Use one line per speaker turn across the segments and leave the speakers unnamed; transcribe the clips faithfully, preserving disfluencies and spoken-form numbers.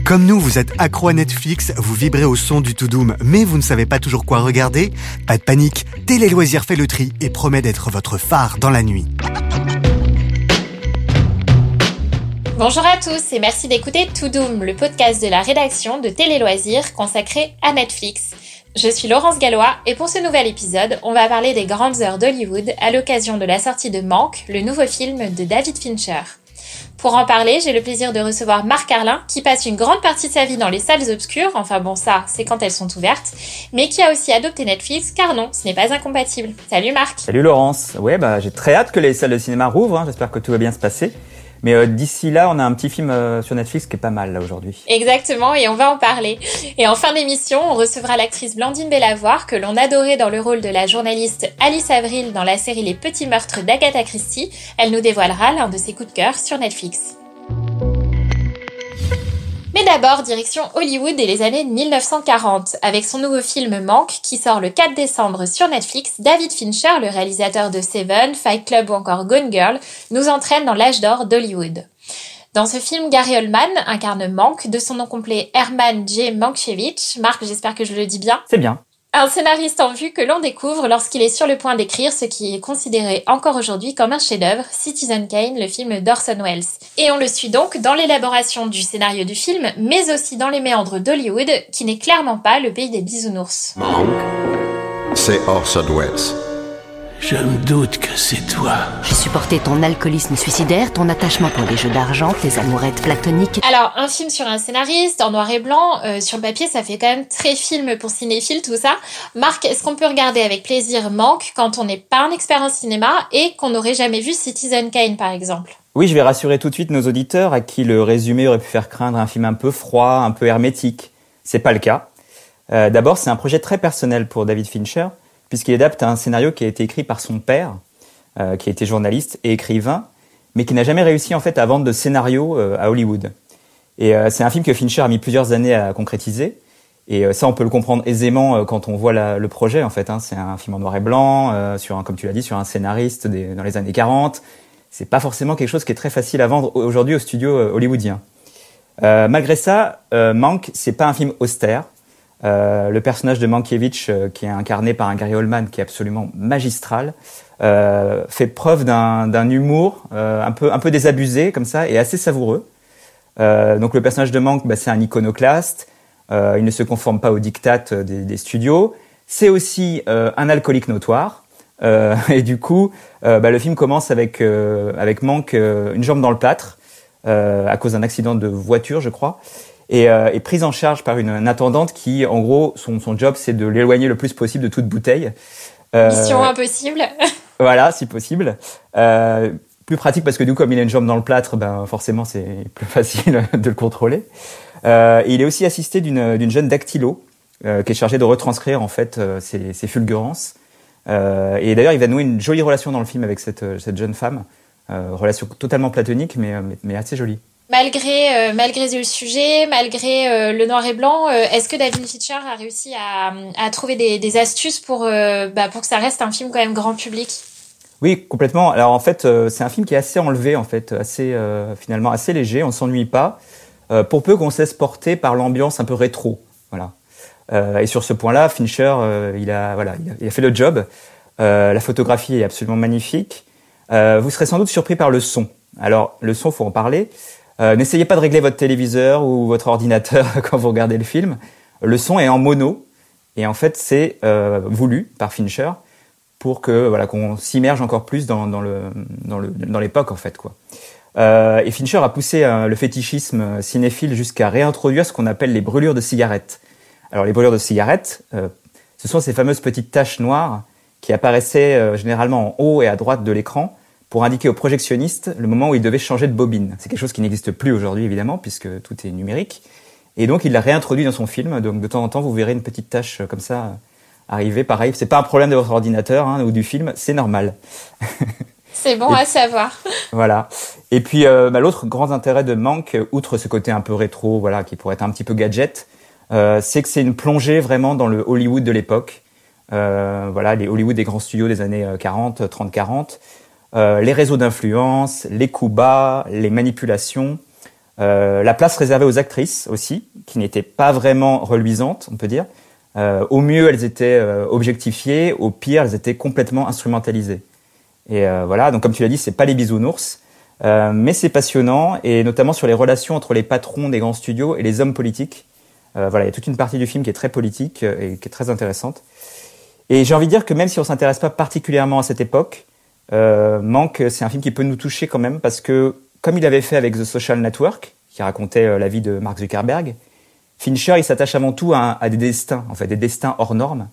Comme nous, vous êtes accro à Netflix, vous vibrez au son du Toudoum, mais vous ne savez pas toujours quoi regarder? Pas de panique, Télé Loisirs fait le tri et promet d'être votre phare dans la nuit.
Bonjour à tous et merci d'écouter Toudoum, le podcast de la rédaction de Télé Loisirs consacré à Netflix. Je suis Laurence Gallois et pour ce nouvel épisode, on va parler des grandes heures d'Hollywood à l'occasion de la sortie de Mank, le nouveau film de David Fincher. Pour en parler, j'ai le plaisir de recevoir Marc Arlin, qui passe une grande partie de sa vie dans les salles obscures, enfin bon ça, c'est quand elles sont ouvertes, mais qui a aussi adopté Netflix, car non, ce n'est pas incompatible. Salut Marc.
Salut Laurence. Ouais, bah j'ai très hâte que les salles de cinéma rouvrent, hein. J'espère que tout va bien se passer. Mais euh, d'ici là, on a un petit film euh, sur Netflix qui est pas mal là aujourd'hui.
Exactement, et on va en parler. Et en fin d'émission, on recevra l'actrice Blandine Bellavoir, que l'on adorait dans le rôle de la journaliste Alice Avril dans la série Les Petits Meurtres d'Agatha Christie. Elle nous dévoilera l'un de ses coups de cœur sur Netflix. Mais d'abord, direction Hollywood et les années mille neuf cent quarante. Avec son nouveau film Mank, qui sort le quatre décembre sur Netflix, David Fincher, le réalisateur de Seven, Fight Club ou encore Gone Girl, nous entraîne dans l'âge d'or d'Hollywood. Dans ce film, Gary Oldman incarne Mank, de son nom complet Herman J. Mankiewicz. Marc, j'espère que je le dis bien.
C'est bien.
Un scénariste en vue que l'on découvre lorsqu'il est sur le point d'écrire ce qui est considéré encore aujourd'hui comme un chef-d'œuvre, Citizen Kane, le film d'Orson Welles. Et on le suit donc dans l'élaboration du scénario du film, mais aussi dans les méandres d'Hollywood, qui n'est clairement pas le pays des bisounours.
Mank, c'est Orson Welles.
Je me doute que c'est toi.
J'ai supporté ton alcoolisme suicidaire, ton attachement pour les jeux d'argent, tes amourettes platoniques.
Alors, un film sur un scénariste, en noir et blanc, euh, sur le papier, ça fait quand même très film pour cinéphiles, tout ça. Marc, est-ce qu'on peut regarder avec plaisir Mank quand on n'est pas un expert en cinéma et qu'on n'aurait jamais vu Citizen Kane, par exemple ?
Oui, je vais rassurer tout de suite nos auditeurs à qui le résumé aurait pu faire craindre un film un peu froid, un peu hermétique. C'est pas le cas. Euh, d'abord, c'est un projet très personnel pour David Fincher, puisqu'il adapte un scénario qui a été écrit par son père, euh, qui a été journaliste et écrivain, mais qui n'a jamais réussi en fait à vendre de scénario euh, à Hollywood. Et euh, c'est un film que Fincher a mis plusieurs années à concrétiser, et euh, ça on peut le comprendre aisément euh, quand on voit la, le projet en fait. Hein. C'est un film en noir et blanc, euh, sur un, comme tu l'as dit, sur un scénariste des, dans les années quarante. C'est pas forcément quelque chose qui est très facile à vendre aujourd'hui aux studios euh, hollywoodiens. Euh, malgré ça, euh, Mank, c'est pas un film austère. Euh, le personnage de Mankiewicz, euh, qui est incarné par un Gary Oldman qui est absolument magistral, euh, fait preuve d'un, d'un humour euh, un peu un peu désabusé comme ça et assez savoureux. Euh, donc le personnage de Mank, bah, c'est un iconoclaste. Euh, il ne se conforme pas aux diktats des, des studios. C'est aussi euh, un alcoolique notoire. Euh, et du coup, euh, bah, le film commence avec euh, avec Mank euh, une jambe dans le plâtre euh, à cause d'un accident de voiture, je crois. Et, euh, et prise en charge par une, une attendante qui, en gros, son, son job, c'est de l'éloigner le plus possible de toute bouteille.
Euh, Mission impossible.
Voilà, si possible. Euh, plus pratique parce que du coup, comme il a une jambe dans le plâtre, ben forcément, c'est plus facile de le contrôler. Euh, et il est aussi assisté d'une, d'une jeune dactylo euh, qui est chargée de retranscrire en fait euh, ses, ses fulgurances. Euh, et d'ailleurs, il va nouer une jolie relation dans le film avec cette, cette jeune femme. Euh, relation totalement platonique, mais, mais, mais assez jolie.
Malgré, euh, malgré le sujet, malgré euh, le noir et blanc, euh, est-ce que David Fincher a réussi à, à trouver des, des astuces pour, euh, bah, pour que ça reste un film quand même grand public ?
Oui, complètement. Alors en fait, euh, c'est un film qui est assez enlevé, en fait, assez euh, finalement assez léger. On s'ennuie pas, euh, pour peu qu'on se laisse porter par l'ambiance un peu rétro. Voilà. Euh, et sur ce point-là, Fincher, euh, il a voilà, il a, il a fait le job. Euh, la photographie est absolument magnifique. Euh, vous serez sans doute surpris par le son. Alors le son, faut en parler. Euh, n'essayez pas de régler votre téléviseur ou votre ordinateur quand vous regardez le film. Le son est en mono et en fait c'est euh, voulu par Fincher pour que voilà qu'on s'immerge encore plus dans, dans le dans le dans l'époque en fait quoi. Euh, et Fincher a poussé euh, le fétichisme cinéphile jusqu'à réintroduire ce qu'on appelle les brûlures de cigarettes. Alors les brûlures de cigarettes, euh, ce sont ces fameuses petites taches noires qui apparaissaient euh, généralement en haut et à droite de l'écran, pour indiquer au projectionniste le moment où il devait changer de bobine. C'est quelque chose qui n'existe plus aujourd'hui, évidemment, puisque tout est numérique. Et donc, il l'a réintroduit dans son film. Donc, de temps en temps, vous verrez une petite tache comme ça arriver. Pareil, c'est pas un problème de votre ordinateur hein, ou du film, c'est normal.
C'est bon
et,
à savoir.
Voilà. Et puis, euh, bah, l'autre grand intérêt de Mank, outre ce côté un peu rétro, voilà, qui pourrait être un petit peu gadget, euh, c'est que c'est une plongée vraiment dans le Hollywood de l'époque. Euh, voilà, les Hollywood des grands studios des années quarante, trente quarante. Euh, les réseaux d'influence, les coups bas, les manipulations. Euh, la place réservée aux actrices aussi, qui n'étaient pas vraiment reluisantes, on peut dire. Euh, au mieux, elles étaient euh, objectifiées, au pire, elles étaient complètement instrumentalisées. Et euh, voilà, donc comme tu l'as dit, c'est pas les bisounours, euh, mais c'est passionnant, et notamment sur les relations entre les patrons des grands studios et les hommes politiques. Euh, voilà, il y a toute une partie du film qui est très politique euh, et qui est très intéressante. Et j'ai envie de dire que même si on s'intéresse pas particulièrement à cette époque, euh, Manque, c'est un film qui peut nous toucher quand même, parce que comme il avait fait avec The Social Network, qui racontait euh, la vie de Mark Zuckerberg, Fincher, il s'attache avant tout à, à des destins, en fait, des destins hors normes,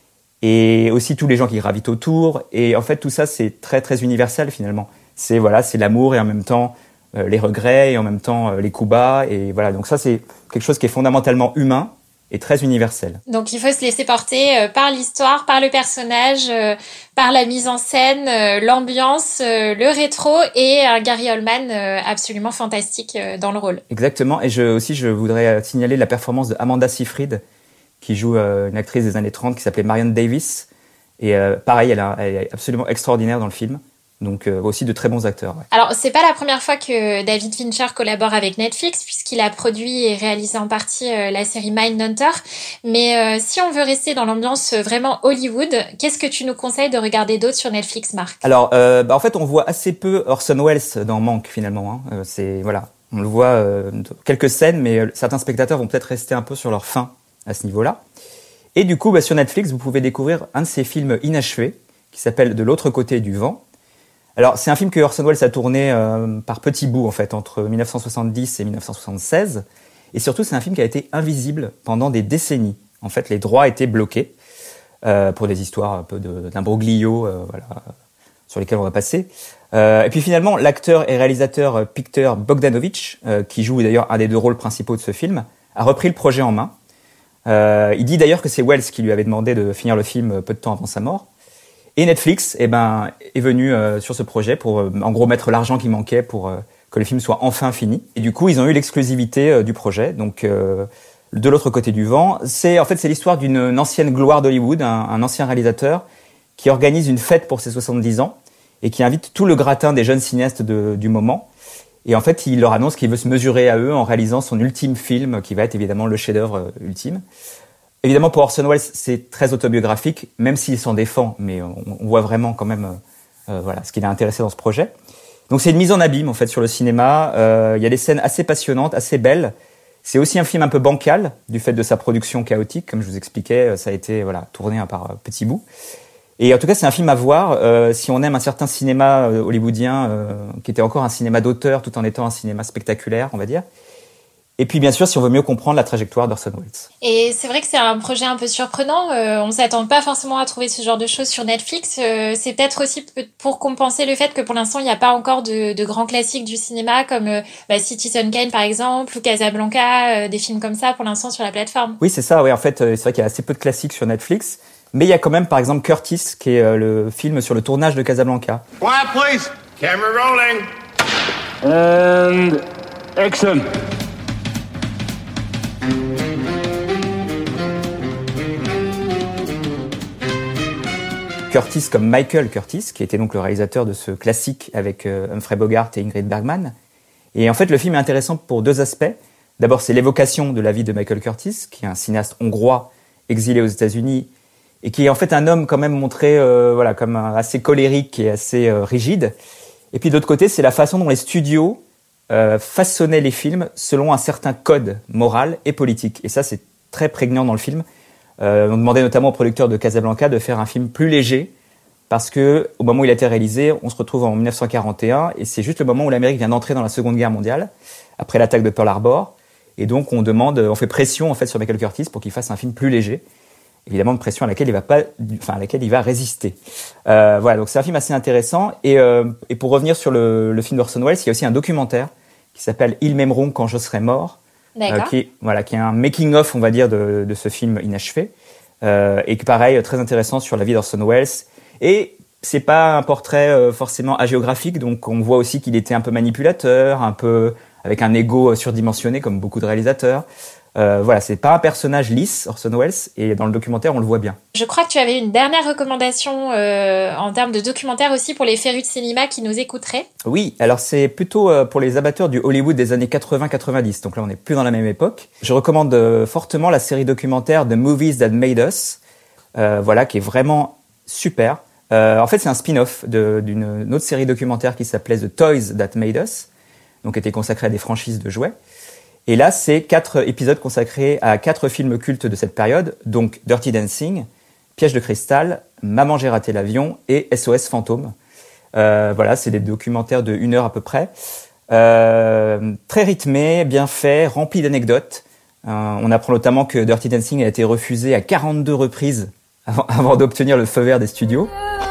et aussi tous les gens qui gravitent autour. Et en fait, tout ça, c'est très très universel finalement. C'est voilà, c'est l'amour et en même temps euh, les regrets et en même temps euh, les coups bas. Et voilà, donc ça, c'est quelque chose qui est fondamentalement humain et très universel.
Donc il faut se laisser porter euh, par l'histoire, par le personnage, euh, par la mise en scène, euh, l'ambiance, euh, le rétro et un Gary Oldman euh, absolument fantastique euh, dans le rôle.
Exactement. Et je, aussi, je voudrais signaler la performance de Amanda Seyfried, qui joue euh, une actrice des années trente qui s'appelait Marion Davis. Et euh, pareil, elle, a, elle est absolument extraordinaire dans le film. Donc euh, aussi de très bons acteurs. Ouais.
Alors c'est pas la première fois que David Fincher collabore avec Netflix, puisqu'il a produit et réalisé en partie euh, la série Mindhunter. Mais euh, si on veut rester dans l'ambiance vraiment Hollywood, qu'est-ce que tu nous conseilles de regarder d'autre sur Netflix, Marc ?
Alors euh, bah, en fait on voit assez peu Orson Welles dans Manque finalement. Hein. Euh, c'est voilà, on le voit euh, quelques scènes, mais euh, certains spectateurs vont peut-être rester un peu sur leur faim à ce niveau-là. Et du coup bah, sur Netflix vous pouvez découvrir un de ses films inachevés qui s'appelle De l'autre côté du vent. Alors, c'est un film que Orson Welles a tourné euh, par petits bouts, en fait, entre dix-neuf cent soixante-dix et dix-neuf cent soixante-seize. Et surtout, c'est un film qui a été invisible pendant des décennies. En fait, les droits étaient bloqués euh, pour des histoires un peu de, d'imbroglio, euh, voilà, sur lesquels on va passer. Euh, et puis finalement, l'acteur et réalisateur Peter Bogdanovich, euh, qui joue d'ailleurs un des deux rôles principaux de ce film, a repris le projet en main. Euh, il dit d'ailleurs que c'est Welles qui lui avait demandé de finir le film peu de temps avant sa mort. Et Netflix, eh ben, est venu euh, sur ce projet pour, euh, en gros, mettre l'argent qui manquait pour euh, que le film soit enfin fini. Et du coup, ils ont eu l'exclusivité euh, du projet. Donc, euh, de l'autre côté du vent, c'est en fait c'est l'histoire d'une une ancienne gloire d'Hollywood, un, un ancien réalisateur qui organise une fête pour ses soixante-dix ans et qui invite tout le gratin des jeunes cinéastes de, du moment. Et en fait, il leur annonce qu'il veut se mesurer à eux en réalisant son ultime film, qui va être évidemment le chef-d'œuvre euh, ultime. Évidemment, pour Orson Welles, c'est très autobiographique, même s'il s'en défend, mais on, on voit vraiment quand même euh, euh, voilà, ce qu'il a intéressé dans ce projet. Donc c'est une mise en abîme, en fait, sur le cinéma. Euh, il y a des scènes assez passionnantes, assez belles. C'est aussi un film un peu bancal, du fait de sa production chaotique. Comme je vous expliquais, ça a été voilà, tourné hein, par petits bouts. Et en tout cas, c'est un film à voir euh, si on aime un certain cinéma euh, hollywoodien, euh, qui était encore un cinéma d'auteur, tout en étant un cinéma spectaculaire, on va dire. Et puis bien sûr, si on veut mieux comprendre la trajectoire d'Orson Welles.
Et c'est vrai que c'est un projet un peu surprenant. Euh, on s'attend pas forcément à trouver ce genre de choses sur Netflix. Euh, c'est peut-être aussi pour compenser le fait que pour l'instant, il n'y a pas encore de, de grands classiques du cinéma comme euh, bah, Citizen Kane par exemple ou Casablanca, euh, des films comme ça pour l'instant sur la plateforme.
Oui, c'est ça. Oui, en fait, c'est vrai qu'il y a assez peu de classiques sur Netflix. Mais il y a quand même, par exemple, Curtis, qui est euh, le film sur le tournage de Casablanca.
Quiet, please. Camera rolling.
And action.
Curtis comme Michael Curtis, qui était donc le réalisateur de ce classique avec euh, Humphrey Bogart et Ingrid Bergman. Et en fait, le film est intéressant pour deux aspects. D'abord, c'est l'évocation de la vie de Michael Curtis, qui est un cinéaste hongrois exilé aux États-Unis et qui est en fait un homme quand même montré euh, voilà, comme un, assez colérique et assez euh, rigide. Et puis de l'autre côté, c'est la façon dont les studios euh, façonnaient les films selon un certain code moral et politique. Et ça, c'est très prégnant dans le film. Euh, on demandait notamment au producteur de Casablanca de faire un film plus léger parce que au moment où il a été réalisé, on se retrouve en dix-neuf cent quarante et un et c'est juste le moment où l'Amérique vient d'entrer dans la Seconde Guerre mondiale après l'attaque de Pearl Harbor et donc on demande, on fait pression en fait sur Michael Curtis pour qu'il fasse un film plus léger. Évidemment, une pression à laquelle il va pas, enfin à laquelle il va résister. Euh, voilà, donc c'est un film assez intéressant et euh, et pour revenir sur le, le film d'Orson Welles, il y a aussi un documentaire qui s'appelle Ils m'aimeront quand je serai mort. Euh, qui, est, voilà, qui est un making-of, on va dire, de, de ce film inachevé. Euh, et qui, pareil, très intéressant sur la vie d'Orson Welles. Et c'est pas un portrait euh, forcément hagiographique, donc on voit aussi qu'il était un peu manipulateur, un peu avec un ego surdimensionné, comme beaucoup de réalisateurs. Euh, voilà, c'est pas un personnage lisse, Orson Welles, et dans le documentaire, on le voit bien.
Je crois que tu avais une dernière recommandation euh, en termes de documentaire aussi pour les férus de cinéma qui nous écouteraient.
Oui, alors c'est plutôt euh, pour les amateurs du Hollywood des années quatre-vingts quatre-vingt-dix, donc là on n'est plus dans la même époque. Je recommande euh, fortement la série documentaire The Movies That Made Us, euh, voilà, qui est vraiment super. Euh, en fait, c'est un spin-off de, d'une une autre série documentaire qui s'appelait The Toys That Made Us, donc était consacrée à des franchises de jouets. Et là, c'est quatre épisodes consacrés à quatre films cultes de cette période, donc Dirty Dancing, Piège de cristal, Maman j'ai raté l'avion et S O S Fantôme. Euh, voilà, c'est des documentaires de une heure à peu près. Euh, très rythmés, bien faits, remplis d'anecdotes. Euh, on apprend notamment que Dirty Dancing a été refusé à quarante-deux reprises avant, avant d'obtenir le feu vert des studios.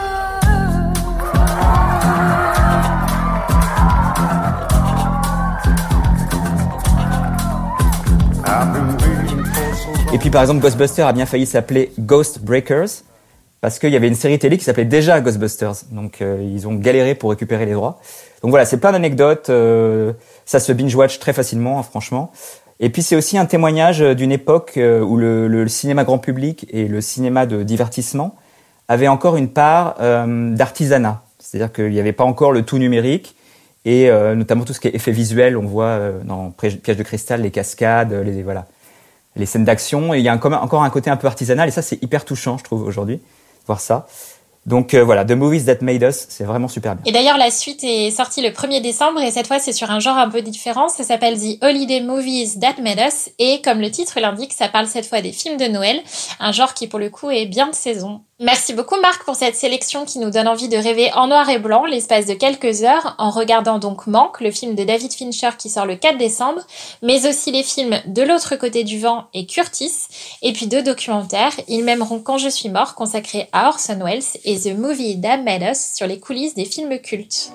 Et puis par exemple, Ghostbusters a bien failli s'appeler Ghost Breakers parce qu'il y avait une série télé qui s'appelait déjà Ghostbusters. Donc euh, ils ont galéré pour récupérer les droits. Donc voilà, c'est plein d'anecdotes. Euh, ça se binge-watch très facilement, hein, franchement. Et puis c'est aussi un témoignage d'une époque euh, où le, le cinéma grand public et le cinéma de divertissement avaient encore une part euh, d'artisanat. C'est-à-dire qu'il n'y avait pas encore le tout numérique. Et euh, notamment tout ce qui est effet visuel, on voit euh, dans Piège de cristal, les cascades, les voilà, les scènes d'action. Et il y a un, encore un côté un peu artisanal, et ça c'est hyper touchant, je trouve, aujourd'hui, voir ça. Donc euh, voilà, The Movies That Made Us, c'est vraiment super bien.
Et d'ailleurs, la suite est sortie le premier décembre, et cette fois c'est sur un genre un peu différent. Ça s'appelle The Holiday Movies That Made Us, et comme le titre l'indique, ça parle cette fois des films de Noël, un genre qui pour le coup est bien de saison. Merci beaucoup Marc pour cette sélection qui nous donne envie de rêver en noir et blanc l'espace de quelques heures en regardant donc Manque, le film de David Fincher qui sort le quatre décembre, mais aussi les films De l'autre côté du vent et Curtis, et puis deux documentaires, Ils m'aimeront quand je suis mort, consacrés à Orson Welles, et The Movie That Made Us sur les coulisses des films cultes.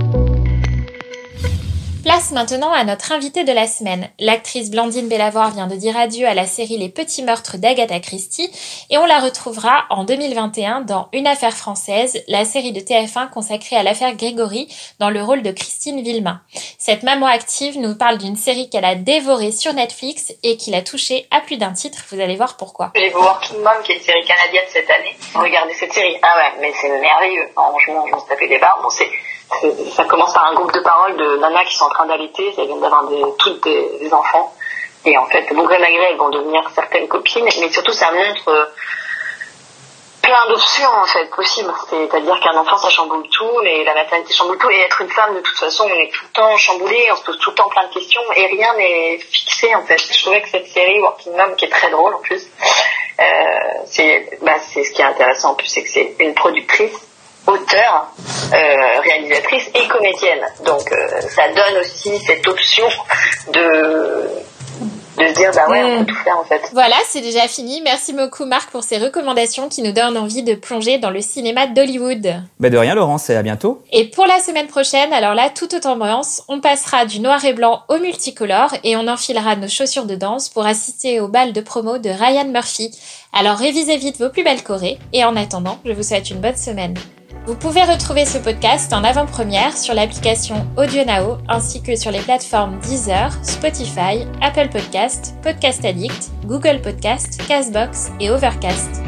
Place maintenant à notre invitée de la semaine. L'actrice Blandine Bellavoir vient de dire adieu à la série Les Petits Meurtres d'Agatha Christie et on la retrouvera en deux mille vingt et un dans Une affaire française, la série de T F un consacrée à l'affaire Grégory dans le rôle de Christine Villemain. Cette maman active nous parle d'une série qu'elle a dévorée sur Netflix et qui l'a touchée à plus d'un titre. Vous allez voir pourquoi.
J'ai vu Working Mom, qui est une série canadienne cette année. Regardez cette série. Ah ouais, mais c'est merveilleux. Franchement, je me suis tapé des barres. Bon, c'est... Ça commence par un groupe de paroles de nanas qui sont en train d'allaiter, elles viennent d'avoir des, toutes des, des enfants. Et en fait, bon gré mal gré, elles vont devenir certaines copines. Mais surtout, ça montre euh, plein d'options, en fait, possibles. C'est-à-dire qu'un enfant, ça chamboule tout, mais la maternité chamboule tout. Et être une femme, de toute façon, on est tout le temps chamboulé, on se pose tout le temps plein de questions. Et rien n'est fixé, en fait. Je trouvais que cette série, Working Mom, qui est très drôle, en plus, euh, c'est, bah, c'est ce qui est intéressant, en plus, c'est que c'est une productrice, auteure, euh, réalisatrice et comédienne. Donc euh, ça donne aussi cette option de de se dire bah ouais, mmh. on peut tout faire en fait.
Voilà, c'est déjà fini. Merci beaucoup Marc pour ces recommandations qui nous donnent envie de plonger dans le cinéma d'Hollywood.
Bah de rien Laurence, et à bientôt.
Et pour la semaine prochaine, alors là, toute autre ambiance, on passera du noir et blanc au multicolore et on enfilera nos chaussures de danse pour assister au bal de promo de Ryan Murphy. Alors révisez vite vos plus belles chorés et en attendant, je vous souhaite une bonne semaine. Vous pouvez retrouver ce podcast en avant-première sur l'application AudioNow ainsi que sur les plateformes Deezer, Spotify, Apple Podcasts, Podcast Addict, Google Podcasts, Castbox et Overcast.